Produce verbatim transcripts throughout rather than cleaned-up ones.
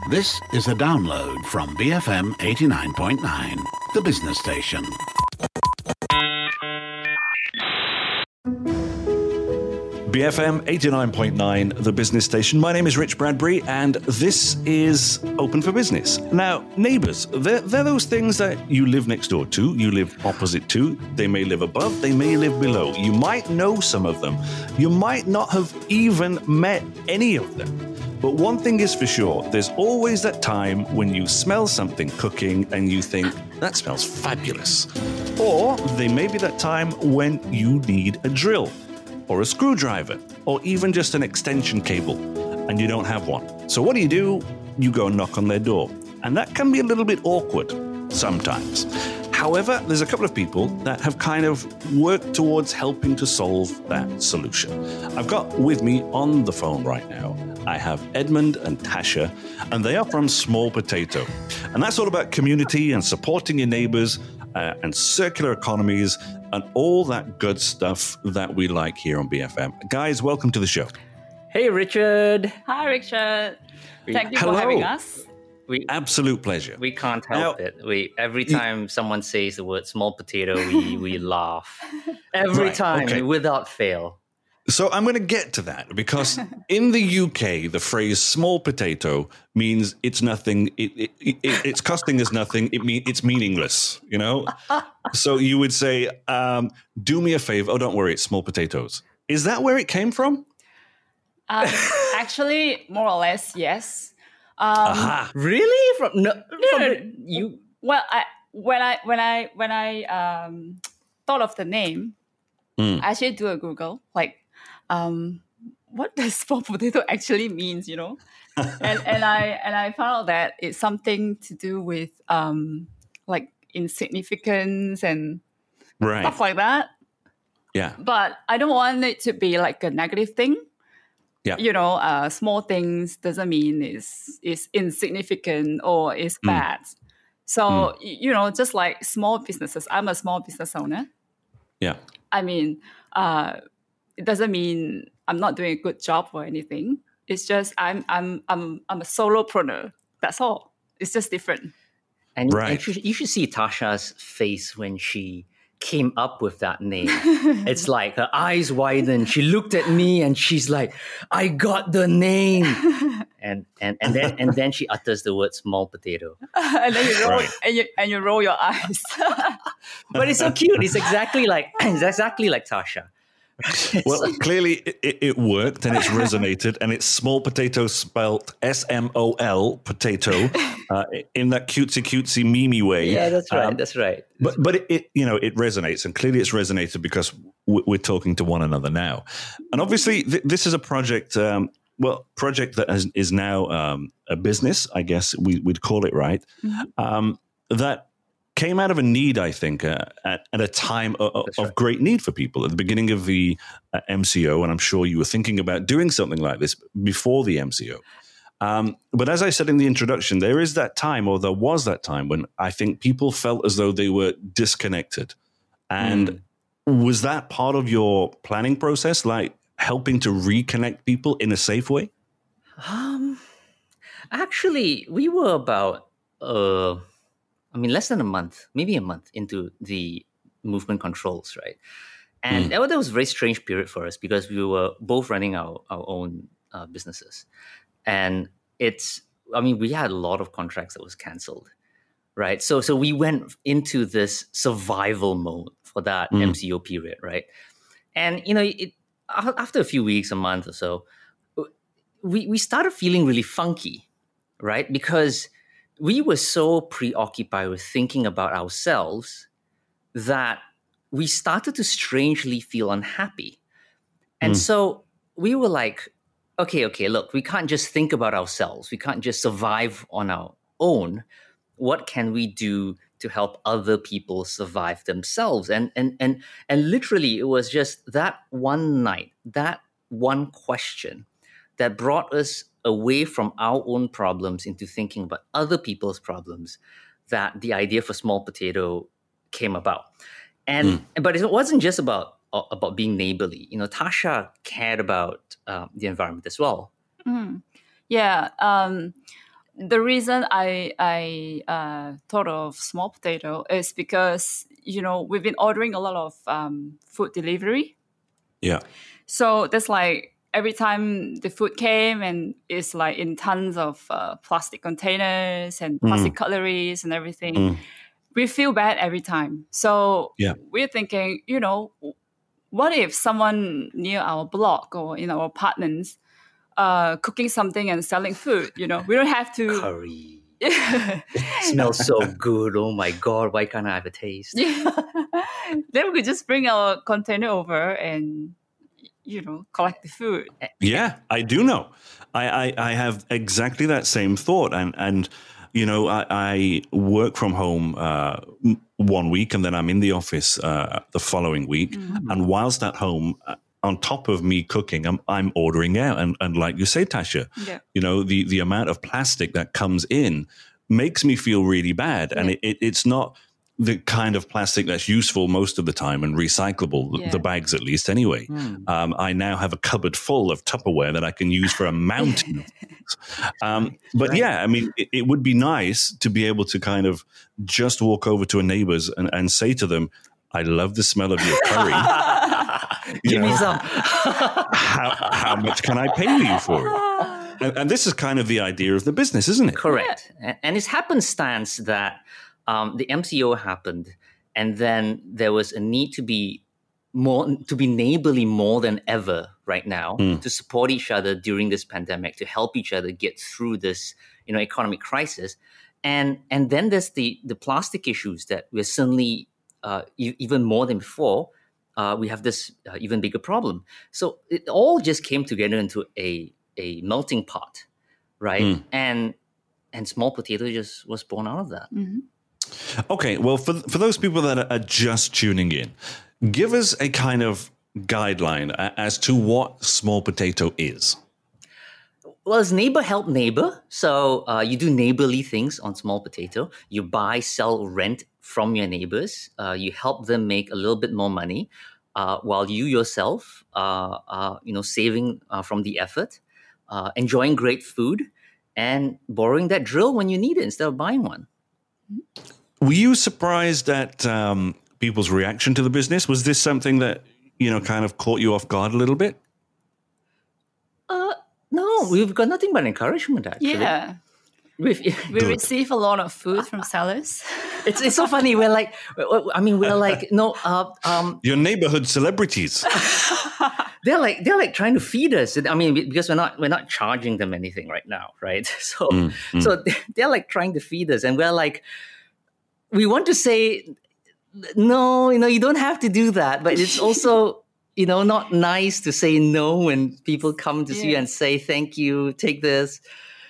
This is a download from B F M eighty-nine point nine, the business station. B F M eighty-nine point nine, the business station. My name is Rich Bradbury, and this is Open for Business. Now, neighbours, they're, they're those things that you live next door to, you live opposite to, they may live above, they may live below. You might know some of them. You might not have even met any of them. But one thing is for sure, there's always that time when you smell something cooking and you think, that smells fabulous. Or there may be that time when you need a drill, or a screwdriver, or even just an extension cable, and you don't have one. So what do you do? You go and knock on their door. And that can be a little bit awkward sometimes. However, there's a couple of people that have kind of worked towards helping to solve that solution. I've got with me on the phone right now, I have Edmund and Tasha, and they are from Small Potato. And that's all about community and supporting your neighbors uh, and circular economies and all that good stuff that we like here on B F M. Guys, welcome to the show. Hey, Richard. Hi, Richard. Thank you Hello. for having us. We, Absolute pleasure. We can't help Now, it. We every time you, someone says the word small potato, we, we laugh. Every right, time, okay. without fail. So I'm going to get to that because in the U K, the phrase small potato means it's nothing. It, it, it, it's costing us nothing. It mean it's meaningless, you know? So you would say, um, do me a favor. Oh, don't worry. It's small potatoes. Is that where it came from? Um, actually, more or less, yes. Um, Aha. Really? From no, no, from no, the- you? Well, I, when I when I when I um, thought of the name, Mm. I actually do a Google, like, um, what does small potato actually means, you know? and and I and I found out that it's something to do with um, like insignificance and Right. stuff like that. Yeah. But I don't want it to be like a negative thing. Yeah. You know, uh, small things doesn't mean it's, it's insignificant or it's bad. So, Mm. y- you know, just like small businesses, I'm a small business owner. Yeah. I mean, uh, it doesn't mean I'm not doing a good job or anything. It's just I'm I'm I'm I'm a solopreneur. That's all. It's just different. And, Right. and you, should, you should see Tasha's face when she came up with that name. It's like her eyes widened. She looked at me and she's like, "I got the name." and and and then and then she utters the word small potato. and then you roll Right. and you and you roll your eyes. But it's so cute. It's exactly like it's exactly like Tasha. Well, clearly it, it it worked and it's resonated, and it's small potato spelt S M O L potato uh, in that cutesy cutesy meme way. Yeah, that's right. Um, that's right. But but it, it you know it resonates, and clearly it's resonated because w- we're talking to one another now, and obviously th- this is a project. Um, well, project that has, is now um, a business, I guess we, we'd call it, right? Um, that came out of a need, I think, uh, at, at a time of, of right. great need for people at the beginning of the uh, M C O, and I'm sure you were thinking about doing something like this before the M C O. Um, but as I said in the introduction, there is that time, or there was that time, when I think people felt as though they were disconnected. And mm. was that part of your planning process, like helping to reconnect people in a safe way? Um, actually, we were about, uh, I mean, less than a month, maybe a month into the movement controls, right? And mm. that, that was a very strange period for us because we were both running our, our own uh, businesses. And it's, I mean, we had a lot of contracts that was canceled, right? So so we went into this survival mode for that mm. M C O period, right? And, you know, it, after a few weeks, a month or so, we, we started feeling really funky, right? Because we were so preoccupied with thinking about ourselves that we started to strangely feel unhappy. And mm. so we were like, okay, okay, look, we can't just think about ourselves. We can't just survive on our own. What can we do to help other people survive themselves? And and and and literally, it was just that one night, that one question that brought us away from our own problems into thinking about other people's problems, that the idea for Small Potato came about. And mm. but it wasn't just about about being neighborly. You know, Tasha cared about um, the environment as well. Mm. Yeah. Um, the reason I I uh, thought of small potato is because, you know, we've been ordering a lot of um, food delivery. Yeah. So that's like every time the food came and it's like in tons of uh, plastic containers and plastic Mm. cutleries and everything. Mm. We feel bad every time. So Yeah. we're thinking, you know, what if someone near our block or in our apartments uh, cooking something and selling food? You know, we don't have to. Curry. It smells so good. Oh my God, why can't I have a taste? Yeah. Then we could just bring our container over and, you know, collect the food. Yeah, I do know. I, I, I have exactly that same thought. And, and you know, I, I work from home uh, one week and then I'm in the office uh, the following week. Mm-hmm. And whilst at home, uh, on top of me cooking, I'm, I'm ordering out. And, and like you say, Tasha, yeah. you know, the, the amount of plastic that comes in makes me feel really bad. Yeah. And it, it, it's not the kind of plastic that's useful most of the time and recyclable, yeah. the bags at least anyway. Mm. Um, I now have a cupboard full of Tupperware that I can use for a mountain of things. Um, but right. yeah, I mean, it, it would be nice to be able to kind of just walk over to a neighbor's and, and say to them, I love the smell of your curry. you Give know, me some. how, how much can I pay you for it? And, and this is kind of the idea of the business, isn't it? Correct. Yeah. And it's happenstance that Um, the M C O happened, and then there was a need to be more, to be neighborly more than ever right now, mm. to support each other during this pandemic, to help each other get through this, you know, economic crisis. And and then there's the the plastic issues that we're suddenly uh, e- even more than before. Uh, we have this uh, even bigger problem. So it all just came together into a a melting pot, right? Mm. And and small potato just was born out of that. Mm-hmm. Okay, well, for for those people that are just tuning in, give us a kind of guideline as to what small potato is. Well, it's neighbor help neighbor. So uh, you do neighborly things on small potato. You buy, sell, rent from your neighbors. Uh, you help them make a little bit more money, uh, while you yourself uh, are, you know, saving uh, from the effort, uh, enjoying great food, and borrowing that drill when you need it instead of buying one. Were you surprised at um, people's reaction to the business? Was this something that, you know, kind of caught you off guard a little bit? Uh, no, we've got nothing but encouragement, actually. Yeah. We've, we Good. receive a lot of food from sellers. It's it's so funny. We're like, I mean, we're like, no, uh, um, your neighborhood celebrities. they're like they're like trying to feed us. I mean, because we're not we're not charging them anything right now, right? So mm, mm. so they're like trying to feed us, and we're like, we want to say, no, you know, you don't have to do that, but it's also, you know, not nice to say no when people come to yes. see you and say thank you, take this.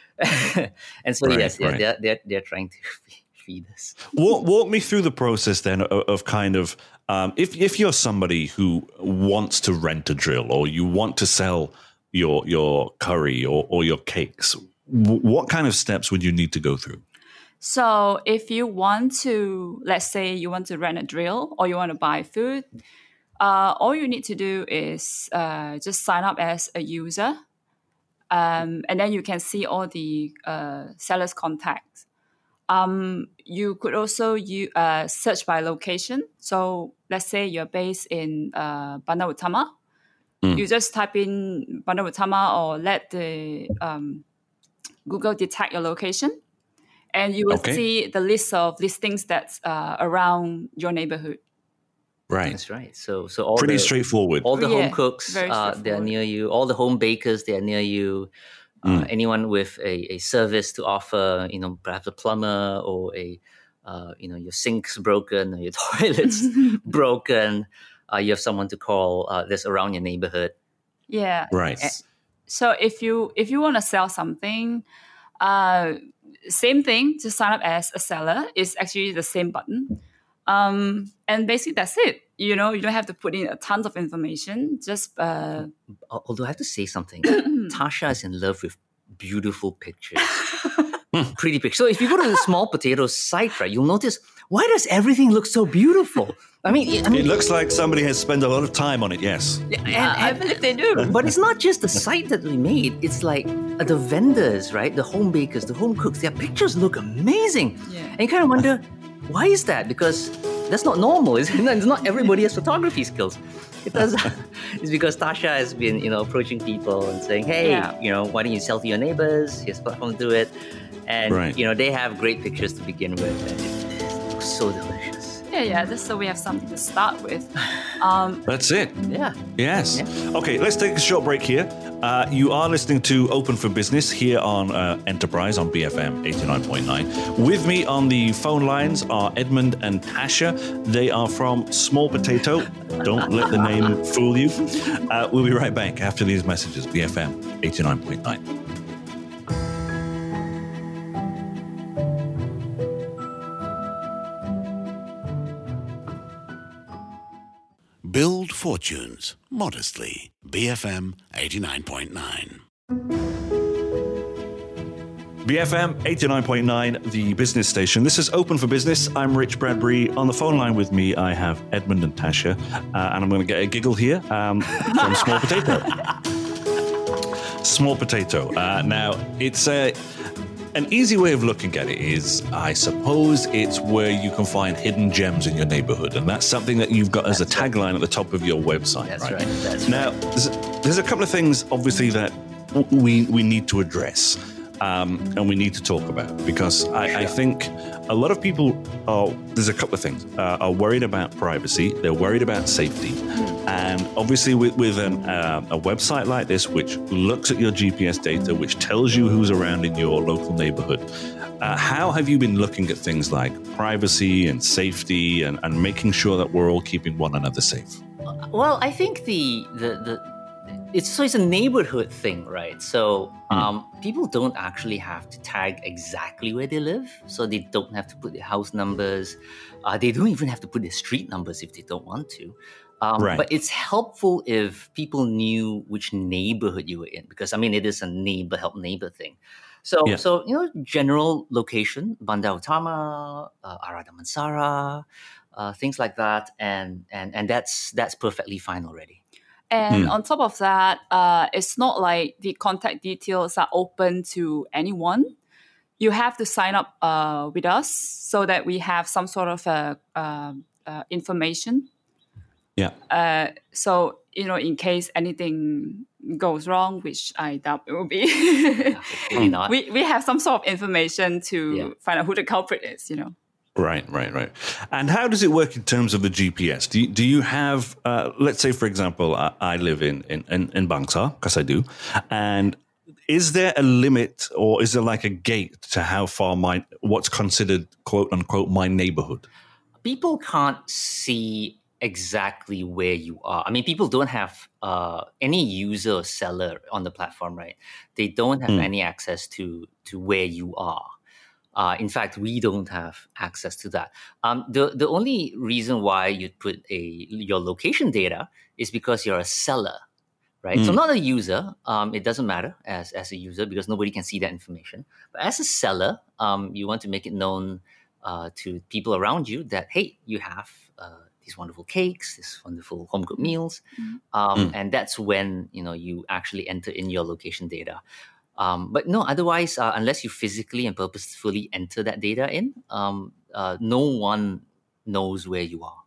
And so right, yes, right. yeah, they're, they're they're trying to feed us. Walk, walk me through the process then of, of kind of um, if if you're somebody who wants to rent a drill or you want to sell your your curry or, or your cakes, w- what kind of steps would you need to go through? So if you want to, let's say you want to rent a drill or you want to buy food, uh, all you need to do is uh, just sign up as a user. Um, and then you can see all the uh, seller's contacts. Um, you could also you, uh, search by location. So let's say you're based in uh, Bandar Utama. Mm. You just type in Bandar Utama or let the um, Google detect your location. And you will okay. see the list of listings that's uh, around your neighborhood. Right. That's right. So, so all pretty the, straightforward. All the yeah, home cooks, uh, they're near you. All the home bakers, they're near you. Uh, mm. Anyone with a, a service to offer, you know, perhaps a plumber or a, uh, you know, your sink's broken or your toilet's broken. Uh, you have someone to call. Uh, that's around your neighborhood. Yeah. Right. So if you if you want to sell something, uh, same thing. To sign up as a seller is actually the same button. Um, and basically that's it. You know, you don't have to put in a tons of information. Just uh, although I have to say something, Tasha is in love with beautiful pictures, pretty pictures. So if you go to the small potato site, right, you'll notice why does everything look so beautiful? I mean, I mean It looks like somebody has spent a lot of time on it, yes. and, Yeah, I and- believe they do. but it's not just the site that we made. It's like uh, the vendors, right? The home bakers, the home cooks. Their pictures look amazing. Yeah. And you kind of wonder, why is that? Because that's not normal. It's, it's not everybody has photography skills. It does. It's because Tasha has been, you know, approaching people and saying, hey, Yeah. you know, why don't you sell to your neighbors? Here's a platform to do it. And, Right. you know, they have great pictures to begin with. And it, it looks so delicious. Yeah, yeah. Just so we have something to start with. Um, That's it. Yeah. Yes. Okay, let's take a short break here. Uh, you are listening to Open for Business here on uh, Enterprise on B F M eighty-nine point nine. With me on the phone lines are Edmund and Tasha. They are from Small Potato. Don't let the name fool you. Uh, we'll be right back after these messages. B F M eighty-nine point nine. Build fortunes modestly. B F M eighty-nine point nine. B F M eighty-nine point nine, the business station. This is Open for Business. I'm Rich Bradbury. On the phone line with me, I have Edmund and Tasha. Uh, and I'm going to get a giggle here um, from Small Potato. Small Potato. Uh, now, it's a... An easy way of looking at it is, I suppose, it's where you can find hidden gems in your neighborhood. And that's something that you've got as a tagline at the top of your website. That's right. right. That's Now, right. there's, there's a couple of things, obviously, that we, we need to address. Um, and we need to talk about, because I, I think a lot of people are, there's a couple of things, uh, are worried about privacy, they're worried about safety. And obviously with, with an, uh, a website like this, which looks at your G P S data, which tells you who's around in your local neighborhood, uh, how have you been looking at things like privacy and safety and, and making sure that we're all keeping one another safe? Well, I think the the the it's so it's a neighborhood thing, right? So um, people don't actually have to tag exactly where they live, so they don't have to put their house numbers. Uh, they don't even have to put their street numbers if they don't want to. Um, Right. But it's helpful if people knew which neighborhood you were in, because I mean it is a neighbor help neighbor thing. So Yeah. so you know, general location, Bandar Utama, uh, Arah Damansara, uh, things like that, and and and that's that's perfectly fine already. And Hmm. on top of that, uh, it's not like the contact details are open to anyone. You have to sign up uh, with us so that we have some sort of uh, uh, uh, information. Yeah. Uh, so, you know, in case anything goes wrong, which I doubt it will be, Maybe not. we, we have some sort of information to Yeah. find out who the culprit is, you know. Right, right, right. And how does it work in terms of the G P S? Do you, do you have, uh, let's say, for example, I, I live in, in, in, in Bangsar, because I do, and is there a limit or is there like a gate to how far my, what's considered, quote unquote, my neighborhood? People can't see exactly where you are. I mean, people don't have uh, any user or seller on the platform, right? They don't have Hmm. any access to to where you are. Uh, in fact, we don't have access to that. Um, the the only reason why you'd put a your location data is because you're a seller, right? So Mm. not a user. Um, it doesn't matter as as a user because nobody can see that information. But as a seller, um, you want to make it known uh, to people around you that hey, you have uh, these wonderful cakes, these wonderful home cooked meals, um, Mm. and that's when you know you actually enter in your location data. Um, but no, otherwise, uh, unless you physically and purposefully enter that data in, um, uh, no one knows where you are.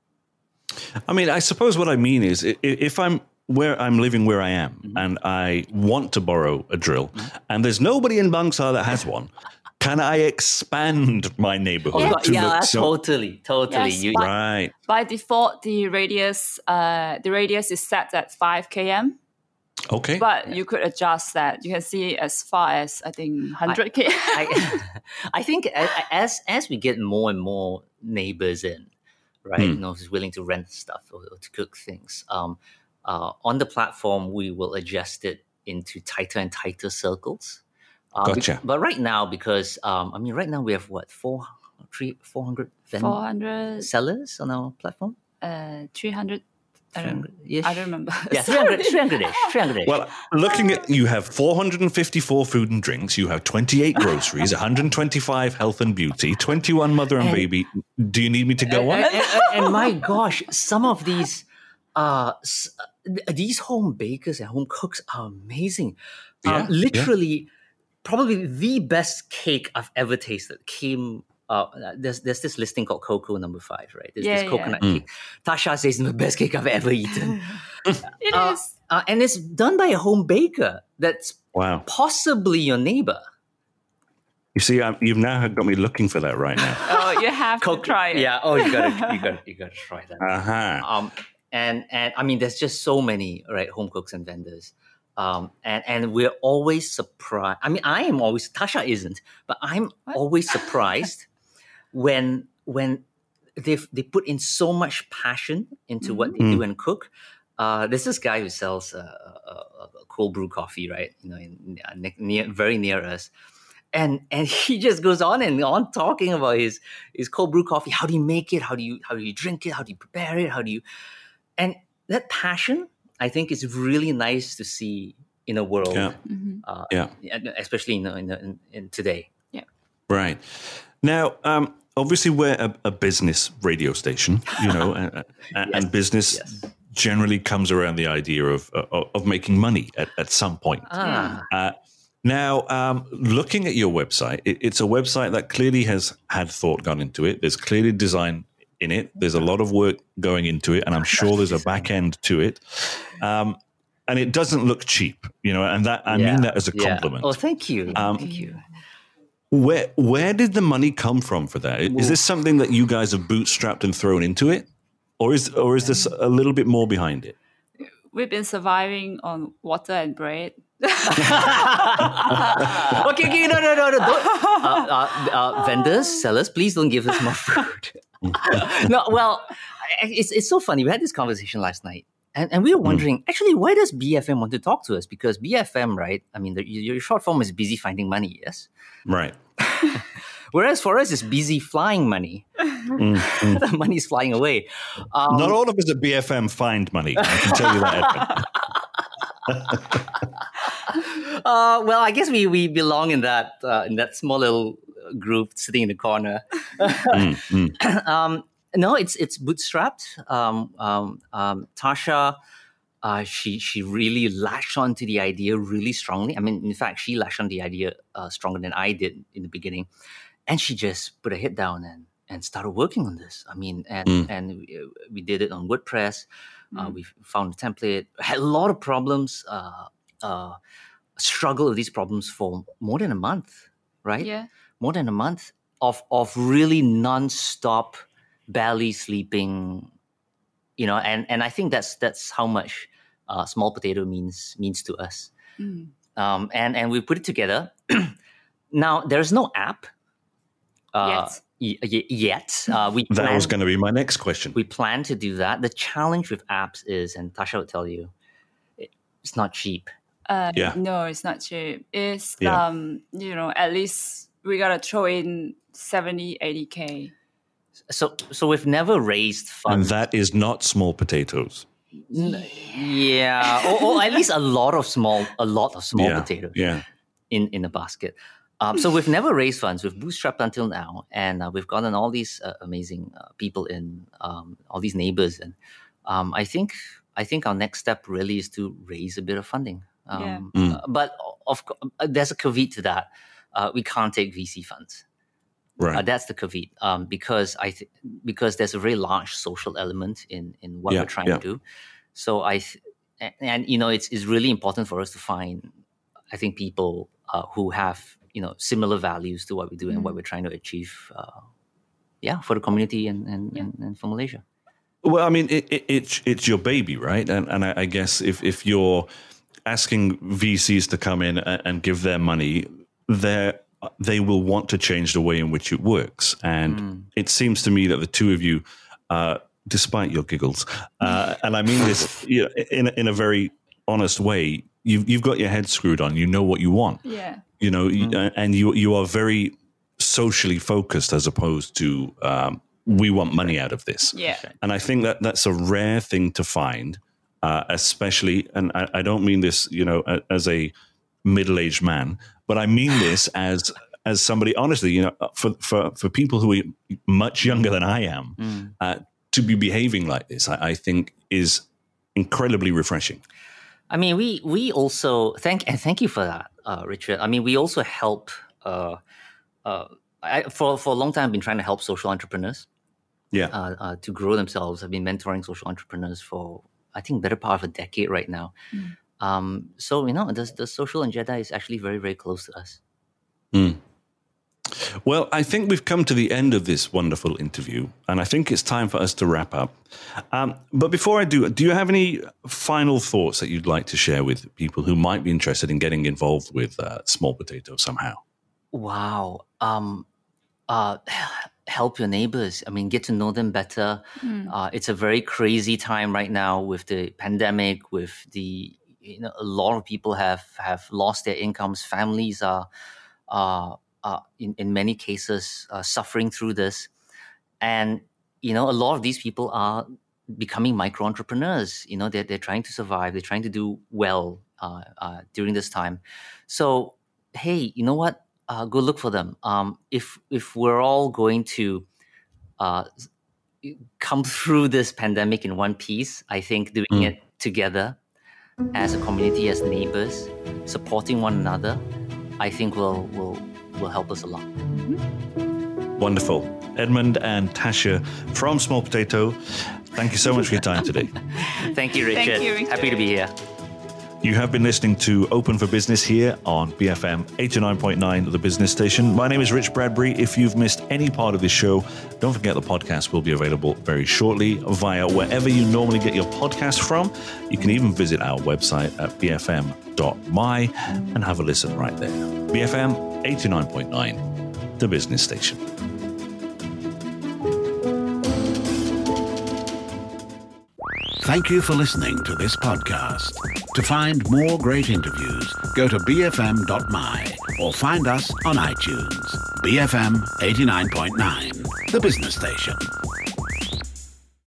I mean, I suppose what I mean is i- i- if I'm where I'm living where I am Mm-hmm. and I want to borrow a drill and there's nobody in Bangsar that has one, can I expand my neighborhood? Oh, to yeah, look that's so- totally, totally. Yes, you, but- Right. By default, the radius uh, the radius is set at five kilometers. Okay. But you could adjust that. You can see as far as I think one hundred kilometers. I, I think a- a- as as we get more and more neighbors in, right, Hmm. you know, who's willing to rent stuff or, or to cook things, um, uh, on the platform we will adjust it into tighter and tighter circles. Uh, be- Gotcha. but right now, because um, I mean, right now we have what four, three, four hundred four hundred, sellers on our platform. uh, three hundred I don't, Yes. I don't remember. Yeah, three hundred, three hundred-ish, three hundred-ish. Well, looking at, you have four hundred fifty-four food and drinks, you have twenty-eight groceries, one hundred twenty-five health and beauty, twenty-one mother and, and baby. Do you need me to go and, on? And, and, and my gosh, some of these, uh, these home bakers and home cooks are amazing. Yeah, um, literally, yeah. Probably the best cake I've ever tasted came. Uh, there's there's this listing called Cocoa Number Five, right? There's yeah, this coconut yeah. cake. Mm. Tasha says it's the best cake I've ever eaten. It uh, is, uh, and it's done by a home baker. That's wow. Possibly your neighbor. You see, I'm, you've now got me looking for that right now. Oh, you have Co- to try it. Yeah. Oh, you gotta you gotta you gotta try that. Uh-huh. Um, and and I mean, there's just so many right home cooks and vendors. Um, and, and we're always surprised. I mean, I am always, Tasha isn't, but I'm what? always surprised when when they they put in so much passion into mm-hmm. what they mm. do and cook. Uh, there's this guy who sells uh, a, a cold brew coffee, right? You know, in, in, near, very near us, and and he just goes on and on talking about his his cold brew coffee. How do you make it? How do you how do you drink it? How do you prepare it? How do you? And that passion, I think, is really nice to see in a world, yeah, mm-hmm. uh, yeah. especially in, in, in, in today. Yeah, right. Now, um, obviously, we're a, a business radio station, you know, and, yes. and business yes. generally comes around the idea of of, of making money at, at some point. Ah. Uh, now, um, looking at your website, it, it's a website that clearly has had thought gone into it. There's clearly design in it. There's a lot of work going into it, and I'm sure there's a back end to it. Um, and it doesn't look cheap, you know, and that I yeah. mean that as a compliment. Yeah. Oh, thank you. Um, thank you. Where where did the money come from for that? Is this something that you guys have bootstrapped and thrown into it, or is or is this a little bit more behind it? We've been surviving on water and bread. okay, okay, no, no, no, no. Don't, uh, uh, uh, vendors, sellers, please don't give us more food. No, well, it's it's so funny. We had this conversation last night, and, and we were wondering, mm. actually, why does B F M want to talk to us? Because B F M, right? I mean, the, your short form is busy finding money, yes? Right. Whereas for us, it's busy flying money. Mm, mm. The money's flying away. Um, Not all of us at B F M find money. I can tell you that. uh, well, I guess we, we belong in that uh, in that small little group sitting in the corner. mm, mm. Um, no, it's it's bootstrapped. Um, um, um, Tasha, uh, she she really latched onto the idea really strongly. I mean, in fact, she latched on the idea uh, stronger than I did in the beginning, and she just put her head down and and started working on this. I mean, and mm. and we, we did it on WordPress. Uh, mm. We found a template. Had a lot of problems. Uh, uh, struggled with these problems for more than a month, right? Yeah, more than a month of of really nonstop, barely sleeping. You know, and, and I think that's that's how much uh, Small Potato means means to us. Mm. Um, and and we put it together. Now there's no app. Uh, yes. Y- y- yet. Uh, we that plan, was going to be my next question. We plan to do that. The challenge with apps is, and Tasha will tell you, it's not cheap. Uh, yeah. No, it's not cheap. It's, yeah. um, you know, at least we got to throw in seventy, eighty K. So so we've never raised funds. And that is not small potatoes. Yeah. yeah. or, or at least a lot of small, a lot of small yeah. potatoes yeah. in, in a basket. Um, so we've never raised funds. We've bootstrapped until now, and uh, we've gotten all these uh, amazing uh, people in, um, all these neighbors, and um, I think I think our next step really is to raise a bit of funding. Um, yeah. mm. uh, but of there's a caveat to that. Uh, we can't take V C funds. Right. Uh, that's the caveat, um, because I th- because there's a very large social element in in what yeah, we're trying yeah. to do. So I th- and, and you know it's it's really important for us to find, I think, people uh, who have you know similar values to what we do mm. and what we're trying to achieve. Uh, yeah, for the community and and, yeah. and, and for Malaysia. Well, I mean, it, it, it's it's your baby, right? And and I, I guess if if you're asking V Cs to come in and, and give their money, they're they will want to change the way in which it works. And mm. it seems to me that the two of you, uh, despite your giggles, uh, and I mean this you know, in, in a very honest way, you've, you've got your head screwed on. You know what you want. Yeah. You know, mm. and you you are very socially focused as opposed to um, we want money out of this. Yeah. And I think that that's a rare thing to find, uh, especially, and I, I don't mean this, you know, as a middle-aged man, but I mean this as as somebody, honestly, you know, for, for, for people who are much younger than I am, mm. uh, to be behaving like this, I, I think is incredibly refreshing. I mean, we we also, thank and thank you for that, uh, Richard. I mean, we also help, uh, uh, I, for, for a long time, I've been trying to help social entrepreneurs yeah. uh, uh, to grow themselves. I've been mentoring social entrepreneurs for, I think, better part of a decade right now. Mm. Um, so, you know, the, the social agenda is actually very, very close to us. Mm. Well, I think we've come to the end of this wonderful interview, and I think it's time for us to wrap up. Um, but before I do, do you have any final thoughts that you'd like to share with people who might be interested in getting involved with uh, Small Potato somehow? Wow. Um, uh, help your neighbors. I mean, get to know them better. Mm. Uh, it's a very crazy time right now with the pandemic, with the, you know, a lot of people have, have lost their incomes. Families are, uh, Uh, in, in many cases, uh, suffering through this. And, you know, a lot of these people are becoming micro-entrepreneurs. You know, they're, they're trying to survive. They're trying to do well uh, uh, during this time. So, hey, you know what? Uh, go look for them. Um, if, if we're all going to uh, come through this pandemic in one piece, I think doing mm. it together as a community, as neighbors, supporting one another, I think will will will help us a lot. Mm-hmm. Wonderful. Edmund and Tasha from Small Potato, thank you so much for your time today. Thank you, Richard. Thank you, Richard. Happy to be here. You have been listening to Open for Business here on B F M eighty-nine point nine, the business station. My name is Rich Bradbury. If you've missed any part of this show, don't forget the podcast will be available very shortly via wherever you normally get your podcast from. You can even visit our website at b f m dot m y and have a listen right there. B F M eighty-nine point nine, the business station. Thank you for listening to this podcast. To find more great interviews, go to b f m dot m y or find us on iTunes. B F M eighty-nine point nine, the business station.